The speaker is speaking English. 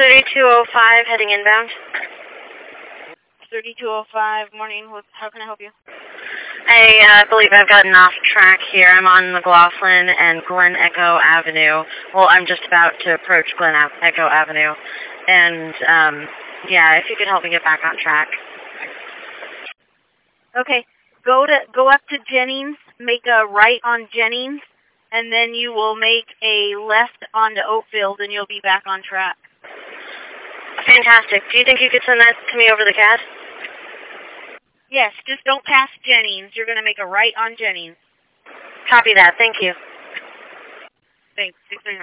3205 heading inbound. 3205, morning. How can I help you? I believe I've gotten off track here. I'm on McLaughlin and Glen Echo Avenue. Well, I'm just about to approach Glen Echo Avenue. And, yeah, if you could help me get back on track. Okay. Go up to Jennings, make a right on Jennings, and then you will make a left onto Oakfield, and you'll be back on track. Fantastic. Do you think you could send that to me over the CAD? Yes, just don't pass Jennings. You're going to make a right on Jennings. Copy that. Thank you. Thanks. 639.